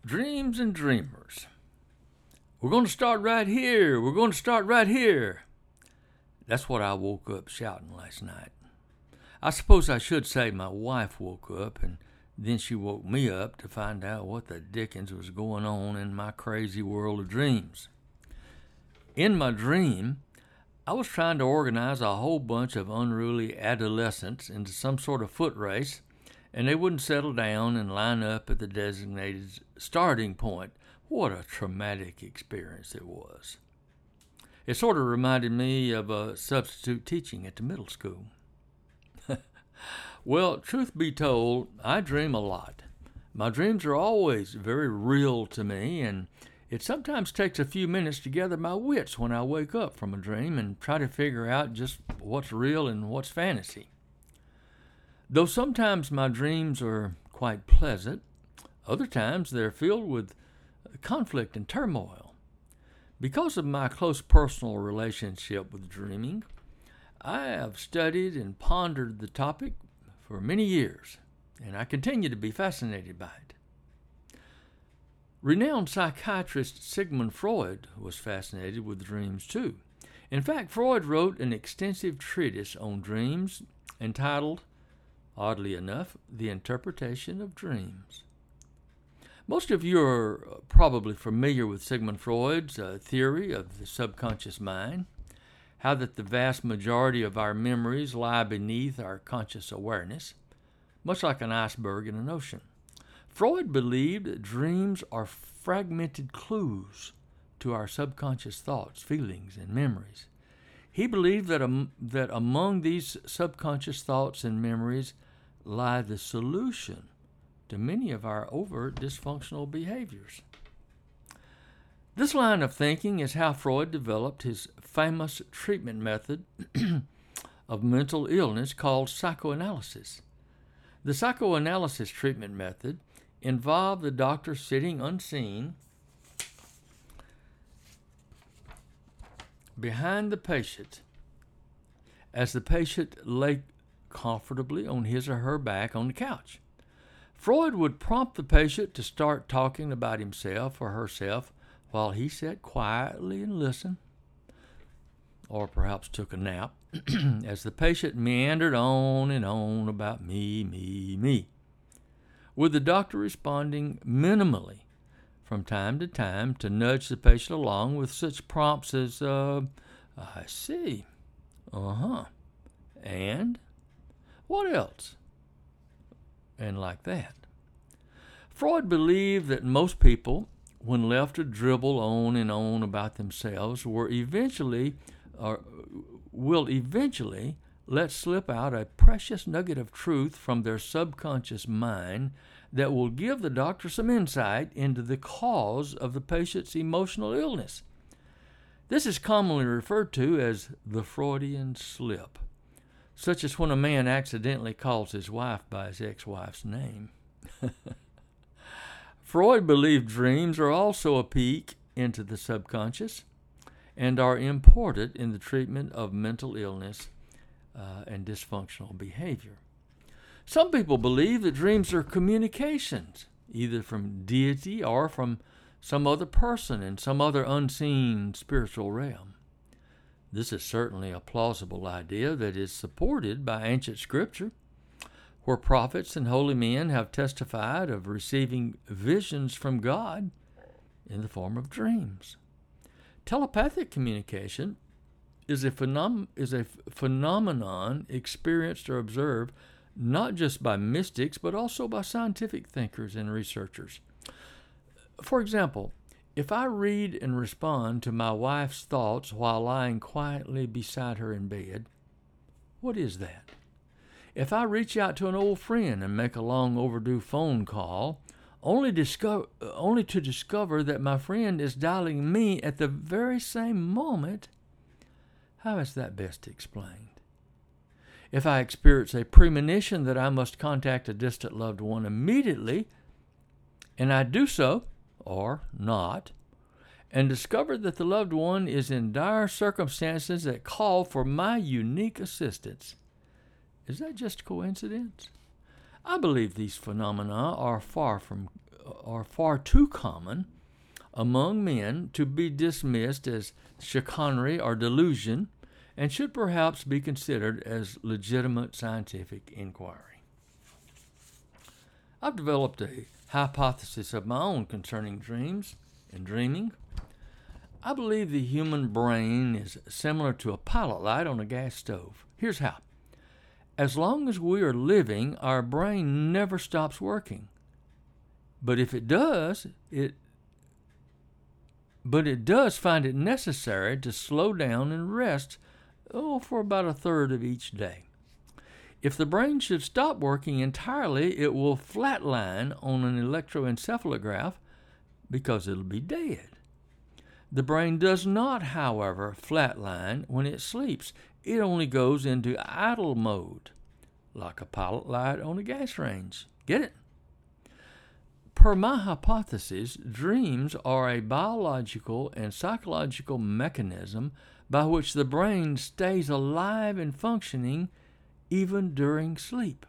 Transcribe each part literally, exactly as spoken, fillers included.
Dreams and dreamers. We're going to start right here. We're going to start right here. That's what I woke up shouting last night. I suppose I should say my wife woke up, and then she woke me up to find out what the dickens was going on in my crazy world of dreams. In my dream, I was trying to organize a whole bunch of unruly adolescents into some sort of foot race, and they wouldn't settle down and line up at the designated starting point. What a traumatic experience it was. It sort of reminded me of a substitute teaching at the middle school. Well, truth be told, I dream a lot. My dreams are always very real to me, and it sometimes takes a few minutes to gather my wits when I wake up from a dream and try to figure out just what's real and what's fantasy. Though sometimes my dreams are quite pleasant, other times they're filled with conflict and turmoil. Because of my close personal relationship with dreaming, I have studied and pondered the topic for many years, and I continue to be fascinated by it. Renowned psychiatrist Sigmund Freud was fascinated with dreams too. In fact, Freud wrote an extensive treatise on dreams entitled, oddly enough, The Interpretation of Dreams. Most of you are probably familiar with Sigmund Freud's uh, theory of the subconscious mind, how that the vast majority of our memories lie beneath our conscious awareness, much like an iceberg in an ocean. Freud believed that dreams are fragmented clues to our subconscious thoughts, feelings, and memories. He believed that, um, that among these subconscious thoughts and memories lie the solution to many of our overt dysfunctional behaviors. This line of thinking is how Freud developed his famous treatment method of mental illness called psychoanalysis. The psychoanalysis treatment method involved the doctor sitting unseen behind the patient as the patient lay comfortably on his or her back on the couch. Freud would prompt the patient to start talking about himself or herself while he sat quietly and listened, or perhaps took a nap, as the patient meandered on and on about me, me, me, with the doctor responding minimally from time to time to nudge the patient along with such prompts as, uh, I see, uh-huh, and what else? And like that. Freud believed that most people, when left to dribble on and on about themselves, were eventually, or will eventually let slip out a precious nugget of truth from their subconscious mind that will give the doctor some insight into the cause of the patient's emotional illness. This is commonly referred to as the Freudian slip, such as when a man accidentally calls his wife by his ex-wife's name. Freud believed dreams are also a peek into the subconscious and are important in the treatment of mental illness uh, and dysfunctional behavior. Some people believe that dreams are communications, either from deity or from some other person in some other unseen spiritual realm. This is certainly a plausible idea that is supported by ancient scripture, where prophets and holy men have testified of receiving visions from God in the form of dreams. Telepathic communication is a, phenom- is a phenomenon experienced or observed not just by mystics, but also by scientific thinkers and researchers. For example, if I read and respond to my wife's thoughts while lying quietly beside her in bed, what is that? If I reach out to an old friend and make a long overdue phone call, only, discover, only to discover that my friend is dialing me at the very same moment, how is that best explained? If I experience a premonition that I must contact a distant loved one immediately, and I do so, or not, and discover that the loved one is in dire circumstances that call for my unique assistance, is that just coincidence? I believe these phenomena are far from are far too common among men to be dismissed as chicanery or delusion, and should perhaps be considered as legitimate scientific inquiry. I've developed a hypothesis of my own concerning dreams and dreaming. I believe the human brain is similar to a pilot light on a gas stove. Here's how. As long as we are living, our brain never stops working. But if it does, it but it does find it necessary to slow down and rest oh, for about a third of each day. If the brain should stop working entirely, it will flatline on an electroencephalograph because it'll be dead. The brain does not, however, flatline when it sleeps. It only goes into idle mode, like a pilot light on a gas range. Get it? Per my hypothesis, dreams are a biological and psychological mechanism by which the brain stays alive and functioning even during sleep.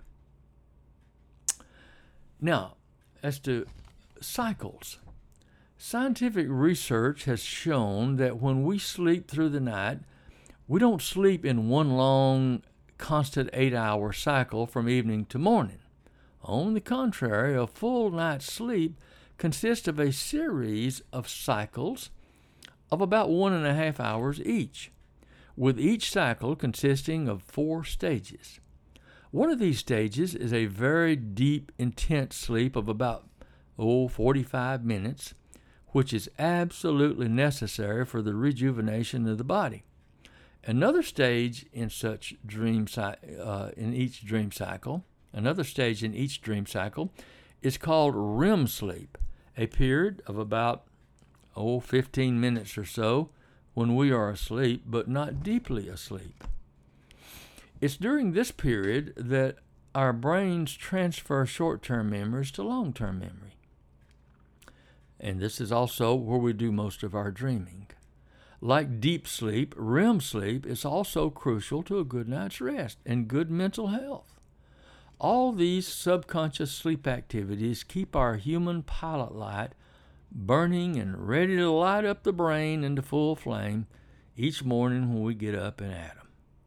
Now, as to cycles, scientific research has shown that when we sleep through the night, we don't sleep in one long, constant eight-hour cycle from evening to morning. On the contrary, a full night's sleep consists of a series of cycles of about one and a half hours each, with each cycle consisting of four stages. One of these stages is a very deep, intense sleep of about, oh, forty-five minutes, which is absolutely necessary for the rejuvenation of the body. Another stage in such dream uh, in each dream cycle, another stage in each dream cycle is called R E M sleep, a period of about oh, fifteen minutes or so when we are asleep, but not deeply asleep. It's during this period that our brains transfer short-term memories to long-term memory. And this is also where we do most of our dreaming. Like deep sleep, R E M sleep is also crucial to a good night's rest and good mental health. All these subconscious sleep activities keep our human pilot light burning and ready to light up the brain into full flame each morning when we get up and at 'em.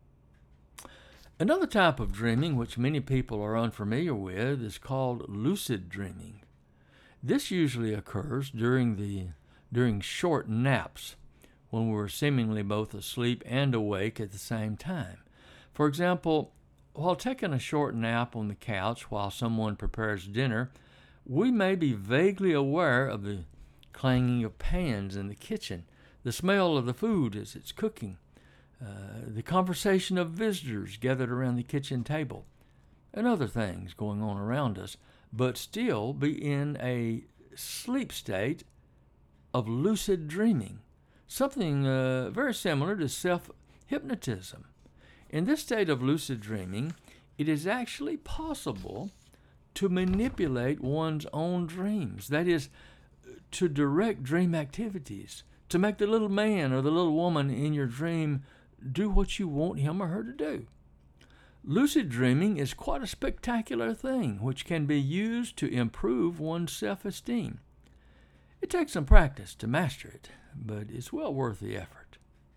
Another type of dreaming which many people are unfamiliar with is called lucid dreaming. This usually occurs during the during short naps when we're seemingly both asleep and awake at the same time. For example, while taking a short nap on the couch while someone prepares dinner, we may be vaguely aware of the clanging of pans in the kitchen, the smell of the food as it's cooking, uh, the conversation of visitors gathered around the kitchen table, and other things going on around us, but still be in a sleep state of lucid dreaming, something uh, very similar to self-hypnotism. In this state of lucid dreaming, it is actually possible to manipulate one's own dreams. That is, to direct dream activities, to make the little man or the little woman in your dream do what you want him or her to do. Lucid dreaming is quite a spectacular thing which can be used to improve one's self-esteem. It takes some practice to master it, but it's well worth the effort.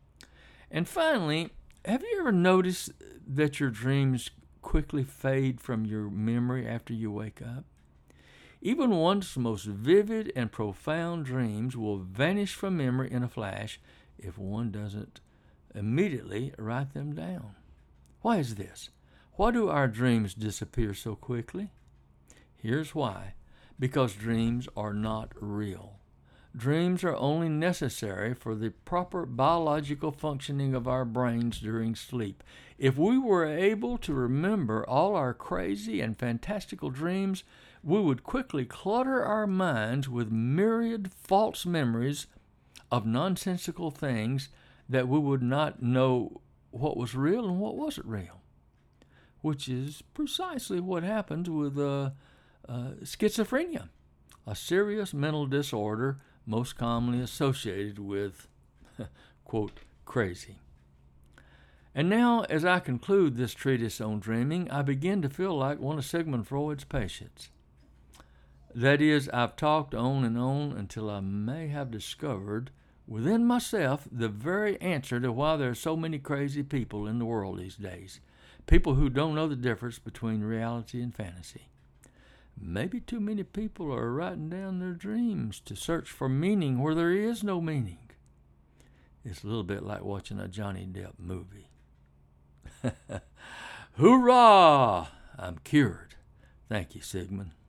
And finally, have you ever noticed that your dreams quickly fade from your memory after you wake up? Even one's most vivid and profound dreams will vanish from memory in a flash if one doesn't immediately write them down. Why is this? Why do our dreams disappear so quickly? Here's why. Because dreams are not real. Dreams are only necessary for the proper biological functioning of our brains during sleep. If we were able to remember all our crazy and fantastical dreams, we would quickly clutter our minds with myriad false memories of nonsensical things that we would not know what was real and what wasn't real, which is precisely what happens with uh, uh, schizophrenia, a serious mental disorder most commonly associated with, quote, crazy. And now, as I conclude this treatise on dreaming, I begin to feel like one of Sigmund Freud's patients. That is, I've talked on and on until I may have discovered within myself the very answer to why there are so many crazy people in the world these days. People who don't know the difference between reality and fantasy. Maybe too many people are writing down their dreams to search for meaning where there is no meaning. It's a little bit like watching a Johnny Depp movie. Hoorah! I'm cured. Thank you, Sigmund.